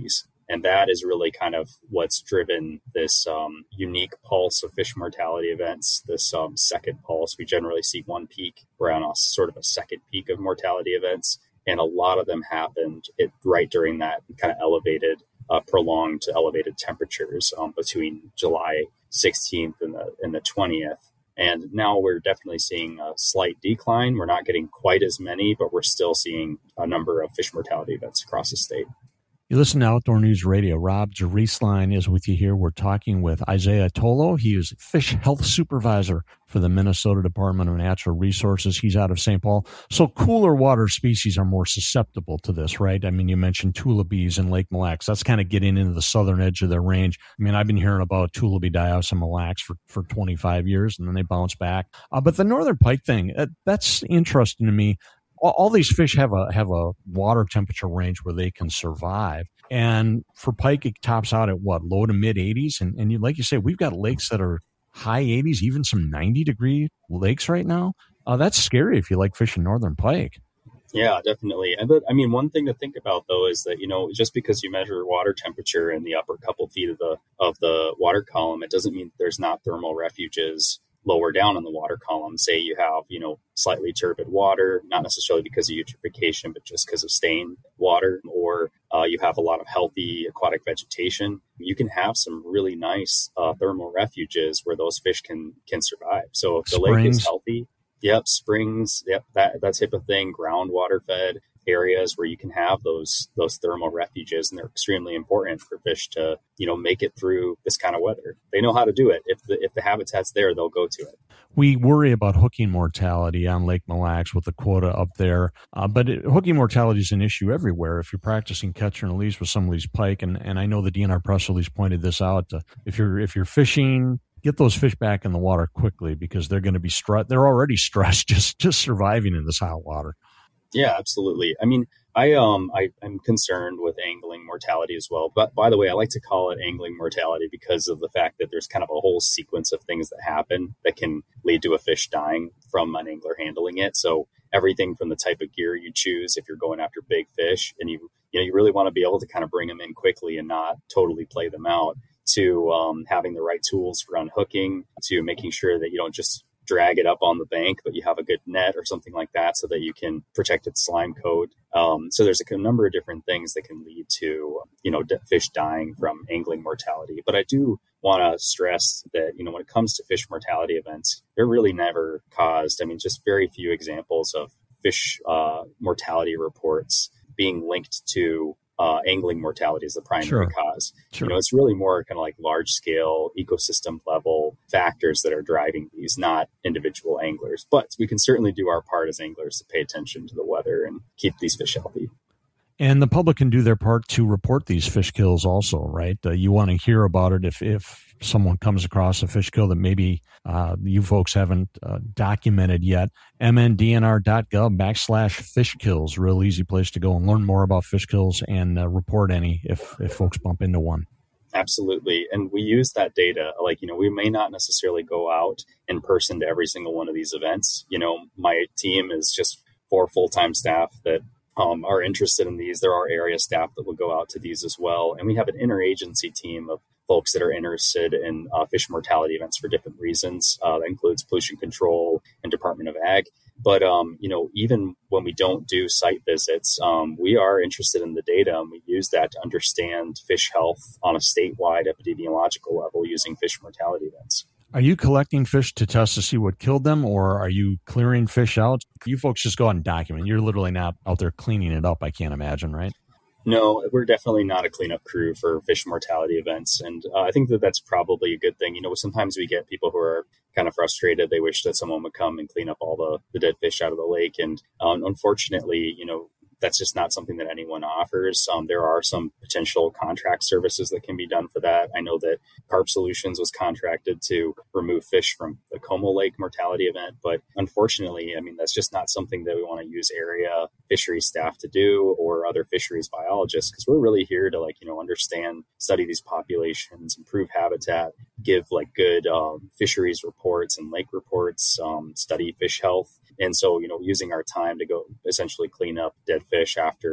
Speaker 11: And that is really kind of what's driven this um, unique pulse of fish mortality events, this um, second pulse. We generally see one peak. We're on a sort of a second peak of mortality events. And a lot of them happened it, right during that kind of elevated, uh, prolonged to elevated temperatures um, between July sixteenth and the, and the twentieth. And now we're definitely seeing a slight decline. We're not getting quite as many, but we're still seeing a number of fish mortality events across the state.
Speaker 1: You listen to Outdoor News Radio. Rob Drieslein is with you here. We're talking with Isaiah Tolo. He is Fish Health Supervisor for the Minnesota Department of Natural Resources. He's out of Saint Paul. So cooler water species are more susceptible to this, right? I mean, you mentioned tullabees in Lake Mille Lacs. That's kind of getting into the southern edge of their range. I mean, I've been hearing about tullabee die-offs in Mille Lacs for, for twenty-five years, and then they bounce back. Uh, but the northern pike thing, uh, that's interesting to me. All these fish have a have a water temperature range where they can survive. And for pike, it tops out at what, low to mid eighties? And, and you, like you say, we've got lakes that are high eighties, even some ninety degree lakes right now. Uh, that's scary if you like fishing northern pike.
Speaker 11: Yeah, definitely. And but I mean, one thing to think about though is that, you know, just because you measure water temperature in the upper couple feet of the of the water column, it doesn't mean there's not thermal refuges lower down in the water column. Say you have, you know, slightly turbid water, not necessarily because of eutrophication, but just because of stained water, or uh, you have a lot of healthy aquatic vegetation. You can have some really nice uh, thermal refuges where those fish can can survive. So if the
Speaker 1: Springs.
Speaker 11: lake is healthy, yep, springs, yep, that that type of thing, groundwater fed areas where you can have those those thermal refuges, and they're extremely important for fish to, you know, make it through this kind of weather. They know how to do it. If the if the habitat's there, they'll go to it.
Speaker 1: We worry about hooking mortality on Lake Mille Lacs with the quota up there, uh, but it, hooking mortality is an issue everywhere. If you're practicing catch and release with some of these pike, and, and I know the D N R press release pointed this out. Uh, if you're if you're fishing, get those fish back in the water quickly, because they're going to be stressed. They're already stressed just just surviving in this hot water.
Speaker 11: Yeah, absolutely. I mean, I um I, I'm concerned with angling mortality as well. But by the way, I like to call it angling mortality because of the fact that there's kind of a whole sequence of things that happen that can lead to a fish dying from an angler handling it. So everything from the type of gear you choose if you're going after big fish, and you you know you really want to be able to kind of bring them in quickly and not totally play them out, to um, having the right tools for unhooking, to making sure that you don't just drag it up on the bank, but you have a good net or something like that so that you can protect its slime coat. Um, so there's a number of different things that can lead to, you know, d- fish dying from angling mortality. But I do want to stress that, you know, when it comes to fish mortality events, they're really never caused. I mean, just very few examples of fish uh, mortality reports being linked to Uh, angling mortality is the primary
Speaker 1: Sure.
Speaker 11: cause.
Speaker 1: Sure.
Speaker 11: You know, it's really more kind of like large scale ecosystem level factors that are driving these, not individual anglers. But we can certainly do our part as anglers to pay attention to the weather and keep these fish healthy.
Speaker 1: And the public can do their part to report these fish kills also, right? Uh, you want to hear about it if, if someone comes across a fish kill that maybe uh, you folks haven't uh, documented yet. M N D N R dot gov backslash fish kills, real easy place to go and learn more about fish kills and uh, report any if, if folks bump into one.
Speaker 11: Absolutely. And we use that data. Like, you know, we may not necessarily go out in person to every single one of these events. You know, my team is just four full-time staff that Um, are interested in these. There are area staff that will go out to these as well. And we have an interagency team of folks that are interested in uh, fish mortality events for different reasons. Uh, that includes pollution control and Department of Ag. But, um, you know, even when we don't do site visits, um, we are interested in the data, and we use that to understand fish health on a statewide epidemiological level using fish mortality events.
Speaker 1: Are you collecting fish to test to see what killed them, or are you clearing fish out? You folks just go out and document. You're literally not out there cleaning it up, I can't imagine, right?
Speaker 11: No, we're definitely not a cleanup crew for fish mortality events. And uh, I think that that's probably a good thing. You know, sometimes we get people who are kind of frustrated. They wish that someone would come and clean up all the, the dead fish out of the lake. And um, unfortunately, you know, that's just not something that anyone offers. Um, there are some potential contract services that can be done for that. I know that Carp Solutions was contracted to remove fish from the Como Lake mortality event, but unfortunately, I mean, that's just not something that we want to use area fisheries staff to do or other fisheries biologists, because we're really here to, like, you know, understand, study these populations, improve habitat, give like good um, fisheries reports and lake reports, um, study fish health. And so, you know, using our time to go essentially clean up dead fish after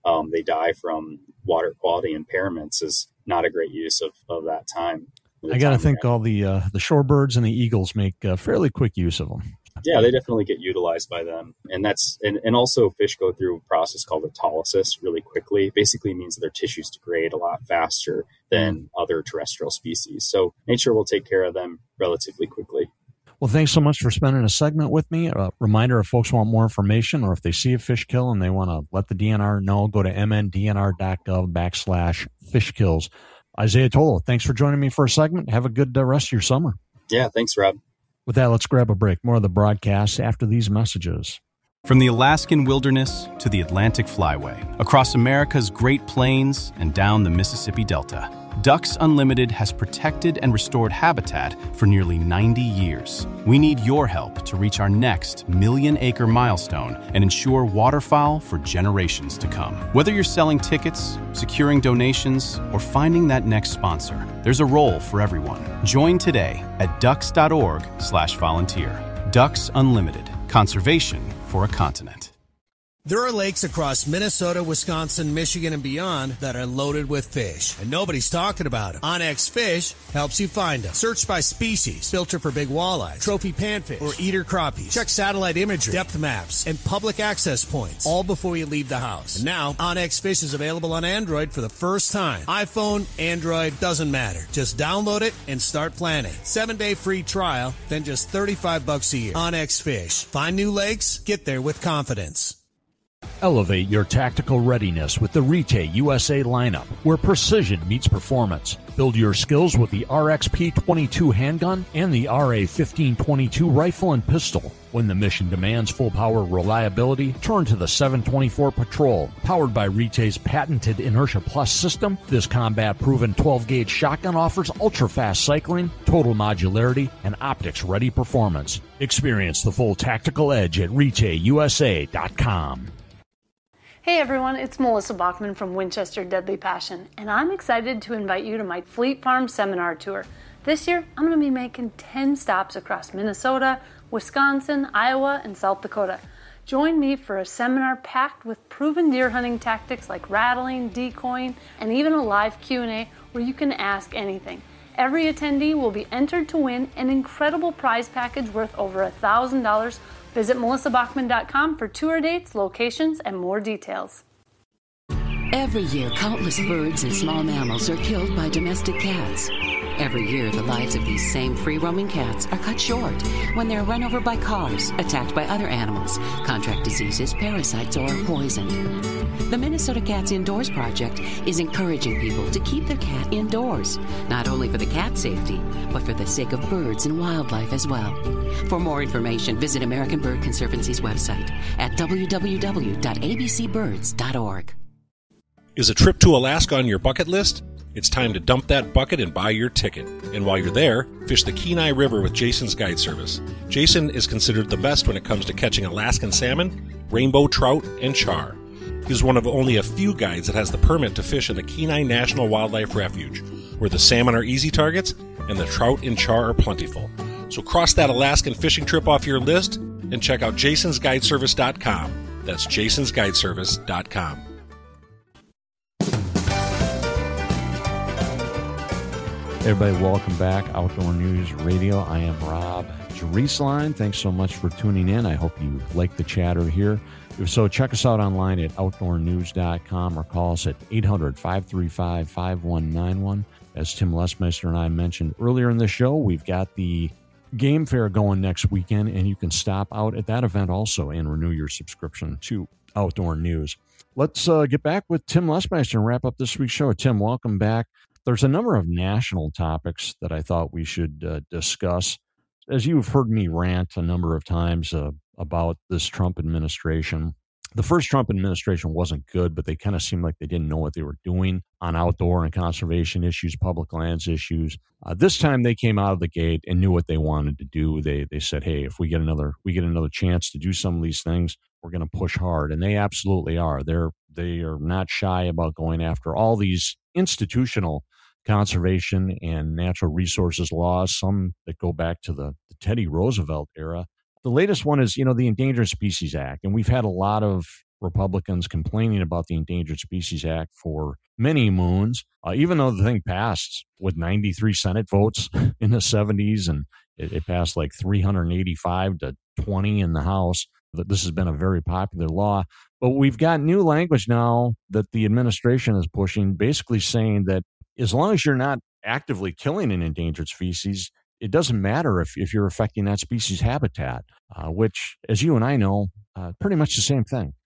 Speaker 11: um, they die from water quality impairments is not a great use of, of that time.
Speaker 1: I got to think all the uh, the shorebirds and the eagles make uh, fairly quick use of them.
Speaker 11: Yeah, they definitely get utilized by them. And that's and, and also fish go through a process called autolysis really quickly. Basically means that their tissues degrade a lot faster than mm. other terrestrial species. So nature will take care of them relatively quickly.
Speaker 1: Well, thanks so much for spending a segment with me. A reminder, if folks want more information or if they see a fish kill and they want to let the D N R know, go to m n d n r dot gov backslash fish kills. Isaiah Tolo, thanks for joining me for a segment. Have a good uh, rest of your summer.
Speaker 11: Yeah, thanks, Rob.
Speaker 1: With that, let's grab a break. More of the broadcast after these messages.
Speaker 9: From the Alaskan wilderness to the Atlantic flyway, across America's Great Plains and down the Mississippi Delta, Ducks Unlimited has protected and restored habitat for nearly ninety years. We need your help to reach our next million-acre milestone and ensure waterfowl for generations to come. Whether you're selling tickets, securing donations, or finding that next sponsor, there's a role for everyone. Join today at ducks.org slash volunteer. Ducks Unlimited. Conservation for a continent.
Speaker 5: There are lakes across Minnesota, Wisconsin, Michigan, and beyond that are loaded with fish, and nobody's talking about them. OnX Fish helps you find them. Search by species, filter for big walleyes, trophy panfish, or eater crappies. Check satellite imagery, depth maps, and public access points, all before you leave the house. And now, OnX Fish is available on Android for the first time. iPhone, Android, doesn't matter. Just download it and start planning. Seven-day free trial, then just thirty-five bucks a year. OnX Fish. Find new lakes, get there with confidence.
Speaker 1: Elevate your tactical readiness with the Rite U S A lineup, where precision meets performance. Build your skills with the R X P twenty-two handgun and the R A fifteen twenty-two rifle and pistol. When the mission demands full power reliability, turn to the seven twenty-four Patrol. Powered by Rite's patented Inertia Plus system, this combat-proven twelve gauge shotgun offers ultra-fast cycling, total modularity, and optics-ready performance. Experience the full tactical edge at rite u s a dot com.
Speaker 3: Hey everyone, it's Melissa Bachman from Winchester Deadly Passion, and I'm excited to invite you to my Fleet Farm Seminar Tour. This year, I'm going to be making ten stops across Minnesota, Wisconsin, Iowa, and South Dakota. Join me for a seminar packed with proven deer hunting tactics like rattling, decoying, and even a live Q and A where you can ask anything. Every attendee will be entered to win an incredible prize package worth over one thousand dollars. Visit melissa bachman dot com for tour dates, locations, and more details.
Speaker 12: Every year, countless birds and small mammals are killed by domestic cats. Every year, the lives of these same free-roaming cats are cut short when they're run over by cars, attacked by other animals, contract diseases, parasites, or poisoned. The Minnesota Cats Indoors Project is encouraging people to keep their cat indoors, not only for the cat's safety, but for the sake of birds and wildlife as well. For more information, visit American Bird Conservancy's website at w w w dot a b c birds dot org.
Speaker 6: Is a trip to Alaska on your bucket list? It's time to dump that bucket and buy your ticket. And while you're there, fish the Kenai River with Jason's Guide Service. Jason is considered the best when it comes to catching Alaskan salmon, rainbow trout, and char. He's one of only a few guides that has the permit to fish in the Kenai National Wildlife Refuge, where the salmon are easy targets and the trout and char are plentiful. So cross that Alaskan fishing trip off your list and check out jasons guide service dot com. That's jasons guide service dot com.
Speaker 1: Everybody, welcome back. Outdoor News Radio. I am Rob Drieslein. Thanks so much for tuning in. I hope you like the chatter here. If so, check us out online at outdoor news dot com or call us at eight hundred, five three five, five one nine one. As Tim Lesmeister and I mentioned earlier in the show, we've got the Game Fair going next weekend, and you can stop out at that event also and renew your subscription to Outdoor News. Let's uh, get back with Tim Lesmeister and wrap up this week's show. Tim, welcome back. There's a number of national topics that I thought we should uh, discuss. As you've heard me rant a number of times uh, about this Trump administration, the first Trump administration wasn't good, but they kind of seemed like they didn't know what they were doing on outdoor and conservation issues, public lands issues. Uh, this time they came out of the gate and knew what they wanted to do. They they said, hey, if we get another we get another chance to do some of these things, we're going to push hard. And they absolutely are. They're they are not shy about going after all these institutional conservation and natural resources laws, some that go back to the, the Teddy Roosevelt era. The latest one is, you know, the Endangered Species Act. And we've had a lot of Republicans complaining about the Endangered Species Act for many moons, uh, even though the thing passed with ninety-three Senate votes in the seventies, and it, it passed like three hundred eighty-five to twenty in the House. That this has been a very popular law. But we've got new language now that the administration is pushing, basically saying that as long as you're not actively killing an endangered species, it doesn't matter if, if you're affecting that species' habitat, uh, which, as you and I know, uh, pretty much the same thing.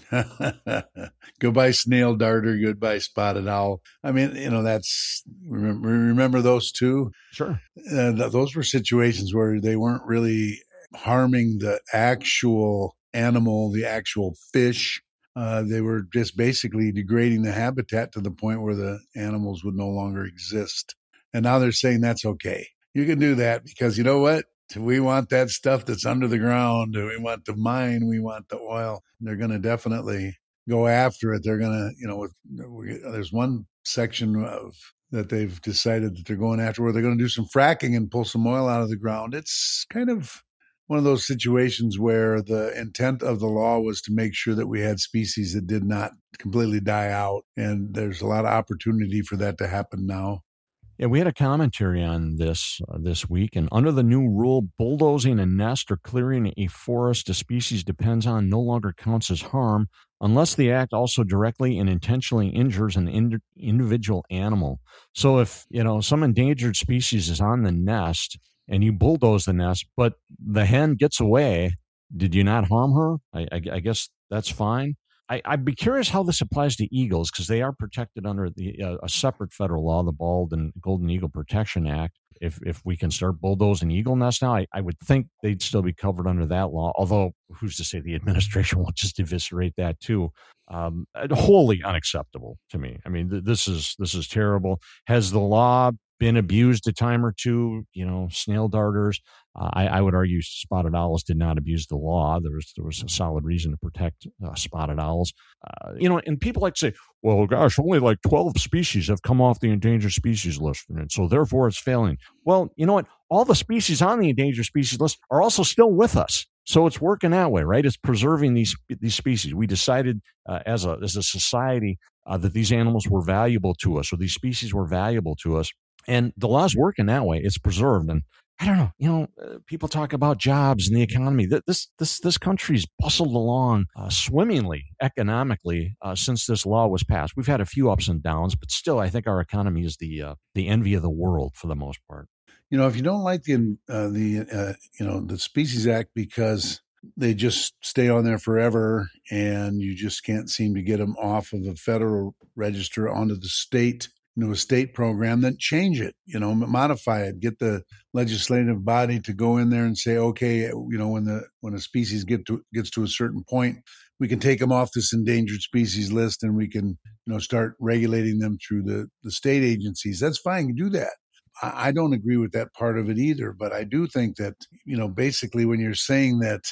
Speaker 2: Goodbye, snail darter. Goodbye, spotted owl. I mean, you know, that's remember, remember those two?
Speaker 1: Sure.
Speaker 2: Uh, th- those were situations where they weren't really harming the actual animal, the actual fish. Uh, they were just basically degrading the habitat to the point where the animals would no longer exist. And now they're saying that's okay. You can do that because you know what? We want that stuff that's under the ground. We want the mine. We want the oil. They're going to definitely go after it. They're going to, you know, with, there's one section of that they've decided that they're going after where they're going to do some fracking and pull some oil out of the ground. It's kind of one of those situations where the intent of the law was to make sure that we had species that did not completely die out. And there's a lot of opportunity for that to happen now.
Speaker 1: Yeah, we had a commentary on this uh, this week, and under the new rule, bulldozing a nest or clearing a forest a species depends on no longer counts as harm unless the act also directly and intentionally injures an ind- individual animal. So if, you know, some endangered species is on the nest and you bulldoze the nest, but the hen gets away, did you not harm her? I, I, I guess that's fine. I, I'd be curious how this applies to eagles because they are protected under the uh, a separate federal law, the Bald and Golden Eagle Protection Act. If if we can start bulldozing eagle nests now, I, I would think they'd still be covered under that law. Although, who's to say the administration won't just eviscerate that too? Um, wholly unacceptable to me. I mean, th- this is this is terrible. Has the law been abused a time or two? You know, snail darters. Uh, I, I would argue spotted owls did not abuse the law. There was there was a solid reason to protect uh, spotted owls. Uh, you know, and people like to say, well, gosh, only like twelve species have come off the endangered species list, and so therefore it's failing. Well, you know what? All the species on the endangered species list are also still with us. So it's working that way, right? It's preserving these these species. We decided uh, as a as a society uh, that these animals were valuable to us, or these species were valuable to us. And the law's working that way. It's preserved. And I don't know, you know, uh, people talk about jobs and the economy. This this this country's bustled along uh, swimmingly economically uh, since this law was passed. We've had a few ups and downs, but still, I think our economy is the uh, the envy of the world for the most part.
Speaker 2: You know, if you don't like the uh, the uh, you know the Species Act because they just stay on there forever, and you just can't seem to get them off of the federal register onto the state. Into a state program, then change it, you know, modify it, get the legislative body to go in there and say, okay, you know, when the when a species get to gets to a certain point, we can take them off this endangered species list and we can, you know, start regulating them through the, the state agencies. That's fine, you do that. I, I don't agree with that part of it either, but I do think that, you know, basically when you're saying that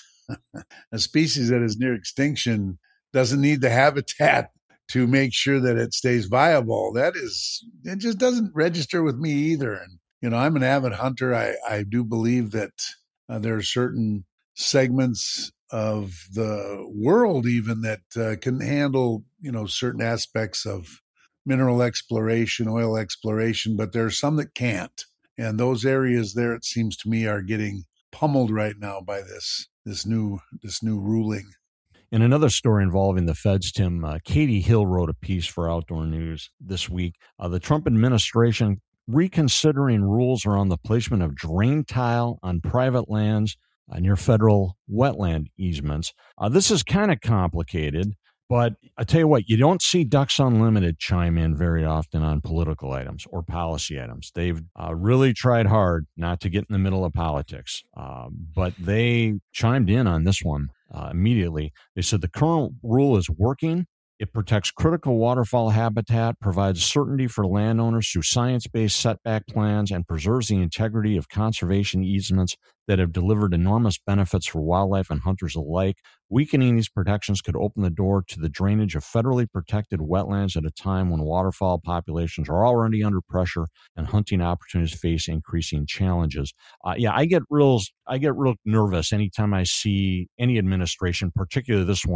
Speaker 2: a species that is near extinction doesn't need the habitat to make sure that it stays viable, that is, it just doesn't register with me either. And, you know, I'm an avid hunter. I, I do believe that uh, there are certain segments of the world even that uh, can handle, you know, certain aspects of mineral exploration, oil exploration, but there are some that can't. And those areas there, it seems to me, are getting pummeled right now by this, this new, this new ruling.
Speaker 1: In another story involving the feds, Tim, uh, Katie Hill wrote a piece for Outdoor News this week. Uh, the Trump administration reconsidering rules around the placement of drain tile on private lands uh, near federal wetland easements. Uh, this is kind of complicated, but I tell you what, you don't see Ducks Unlimited chime in very often on political items or policy items. They've uh, really tried hard not to get in the middle of politics, uh, but they chimed in on this one. Uh, immediately. They said the current rule is working. It protects critical waterfowl habitat, provides certainty for landowners through science-based setback plans, and preserves the integrity of conservation easements that have delivered enormous benefits for wildlife and hunters alike. Weakening these protections could open the door to the drainage of federally protected wetlands at a time when waterfowl populations are already under pressure and hunting opportunities face increasing challenges. Uh, yeah, I get real, I get real nervous anytime I see any administration, particularly this one,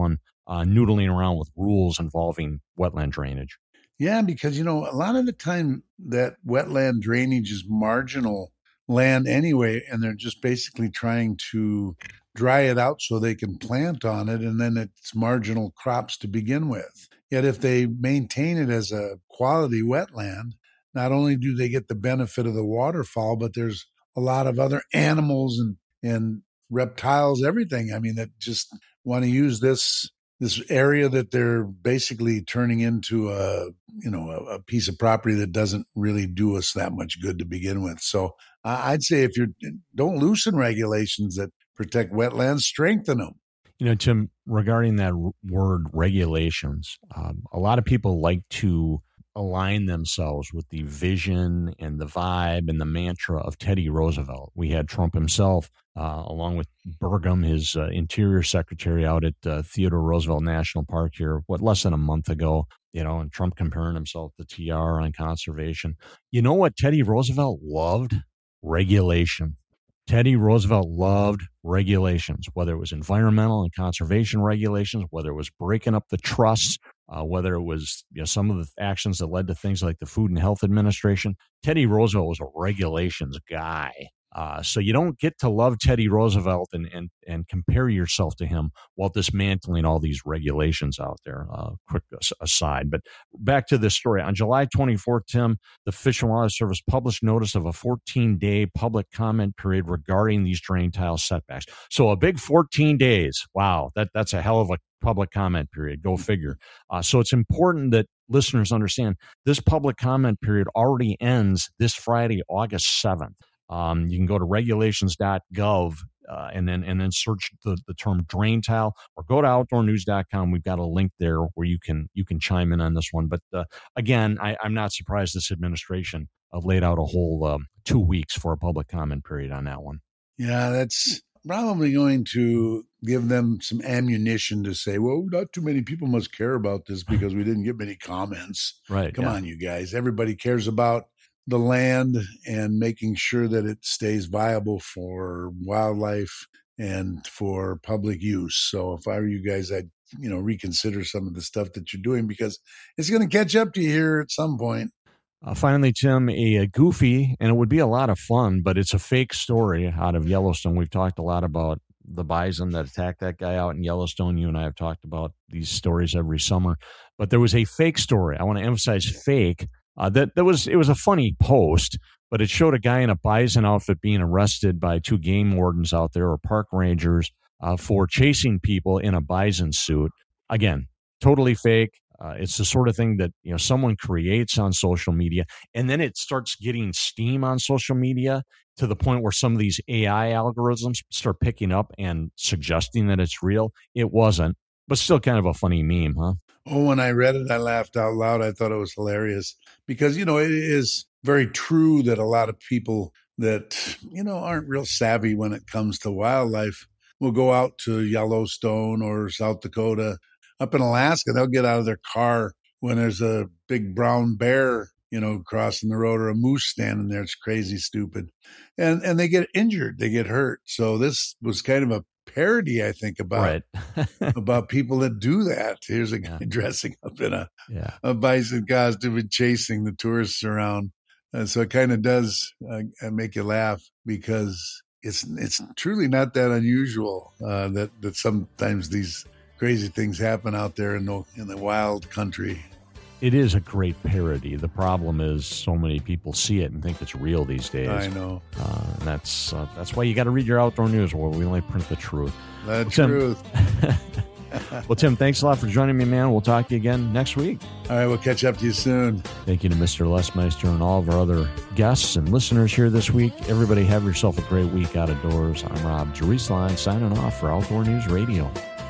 Speaker 1: uh, noodling around with rules involving wetland drainage.
Speaker 2: Yeah, because, you know, a lot of the time that wetland drainage is marginal land anyway, and they're just basically trying to dry it out so they can plant on it, and then it's marginal crops to begin with. Yet if they maintain it as a quality wetland, not only do they get the benefit of the waterfall, but there's a lot of other animals and, and reptiles, everything. I mean, that just want to use this this area that they're basically turning into a, you know, a, a piece of property that doesn't really do us that much good to begin with. So uh, I'd say if you don't loosen regulations that protect wetlands, strengthen them.
Speaker 1: You know, Tim, regarding that r- word regulations, um, a lot of people like to align themselves with the vision and the vibe and the mantra of Teddy Roosevelt. We had Trump himself, uh, along with Burgum, his uh, interior secretary, out at uh, Theodore Roosevelt National Park here, what, less than a month ago, you know, and Trump comparing himself to T R on conservation. You know what Teddy Roosevelt loved? Regulation. Teddy Roosevelt loved regulations, whether it was environmental and conservation regulations, whether it was breaking up the trusts, uh, whether it was, you know, some of the actions that led to things like the Food and Health Administration. Teddy Roosevelt was a regulations guy. Uh, so you don't get to love Teddy Roosevelt and, and, and compare yourself to him while dismantling all these regulations out there. Uh, quick aside. But back to this story. On July twenty-fourth, Tim, the Fish and Wildlife Service published notice of a fourteen-day public comment period regarding these drain tile setbacks. So a big fourteen days. Wow, that, that's a hell of a public comment period. Go figure. Uh, so it's important that listeners understand this public comment period already ends this Friday, August seventh. Um, you can go to regulations dot gov uh, and then and then search the, the term drain tile, or go to outdoor news dot com. We've got a link there where you can you can chime in on this one. But uh, again, I, I'm not surprised this administration uh, laid out a whole um, two weeks for a public comment period on that one.
Speaker 2: Yeah, that's probably going to give them some ammunition to say, well, not too many people must care about this because we didn't get many comments.
Speaker 1: Right.
Speaker 2: Come
Speaker 1: yeah.
Speaker 2: on, you guys. Everybody cares about the land and making sure that it stays viable for wildlife and for public use. So if I were you guys, I'd, you know, reconsider some of the stuff that you're doing, because it's going to catch up to you here at some point.
Speaker 1: Uh, finally, Tim, a, a goofy, and it would be a lot of fun, but it's a fake story out of Yellowstone. We've talked a lot about the bison that attacked that guy out in Yellowstone. You and I have talked about these stories every summer, but there was a fake story. I want to emphasize fake. Uh, that that was it was a funny post, but it showed a guy in a bison outfit being arrested by two game wardens out there, or park rangers, uh, for chasing people in a bison suit. Again, totally fake. Uh, it's the sort of thing that, you know, someone creates on social media, and then it starts getting steam on social media to the point where some of these A I algorithms start picking up and suggesting that it's real. It wasn't, but still kind of a funny meme, huh?
Speaker 2: Oh, when I read it, I laughed out loud. I thought it was hilarious because, you know, it is very true that a lot of people that, you know, aren't real savvy when it comes to wildlife will go out to Yellowstone or South Dakota. Up in Alaska, they'll get out of their car when there's a big brown bear, you know, crossing the road, or a moose standing there. It's crazy stupid. And and they get injured. They get hurt. So this was kind of a parody, I think, about
Speaker 1: right.
Speaker 2: about people that do that. Here's a guy yeah. dressing up in a,
Speaker 1: yeah.
Speaker 2: a bison costume and chasing the tourists around. Uh, so it kind of does uh, make you laugh, because it's it's truly not that unusual uh, that that sometimes these crazy things happen out there in the in the wild country.
Speaker 1: It is a great parody. The problem is so many people see it and think it's real these days.
Speaker 2: I know.
Speaker 1: Uh, and that's uh, that's why you got to read your Outdoor News, where we only print the truth.
Speaker 2: The
Speaker 1: well,
Speaker 2: truth.
Speaker 1: Tim, well, Tim, thanks a lot for joining me, man. We'll talk to you again next week.
Speaker 2: All right, we'll catch up to you soon.
Speaker 1: Thank you to Mister Lesmeister and all of our other guests and listeners here this week. Everybody have yourself a great week out of doors. I'm Rob Jerusalem, signing off for Outdoor News Radio.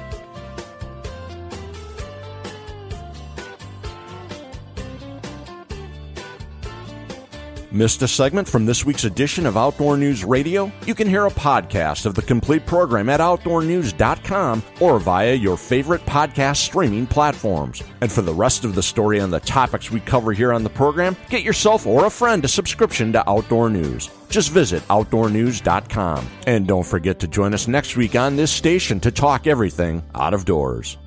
Speaker 1: Missed a segment from this week's edition of Outdoor News Radio? You can hear a podcast of the complete program at outdoor news dot com or via your favorite podcast streaming platforms. And for the rest of the story on the topics we cover here on the program, get yourself or a friend a subscription to Outdoor News. Just visit outdoor news dot com. And don't forget to join us next week on this station to talk everything out of doors.